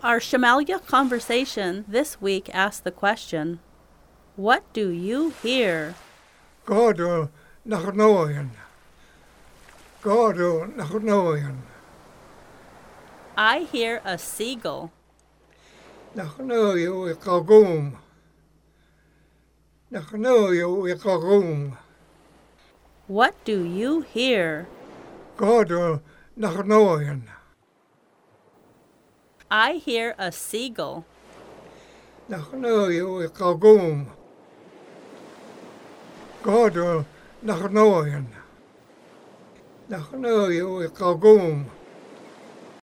Our Shamalia conversation this week asked the question, what do you hear? Gado nachnoyan. Gado nachnoyan. I hear a seagull. Nachnoyu ikagum. Nachnoyu ikagum. What do you hear? Gado nachnoyan. I hear a seagull. Nachnoyu ikagum. Gado nachnoyan. Nachnoyu ikagum.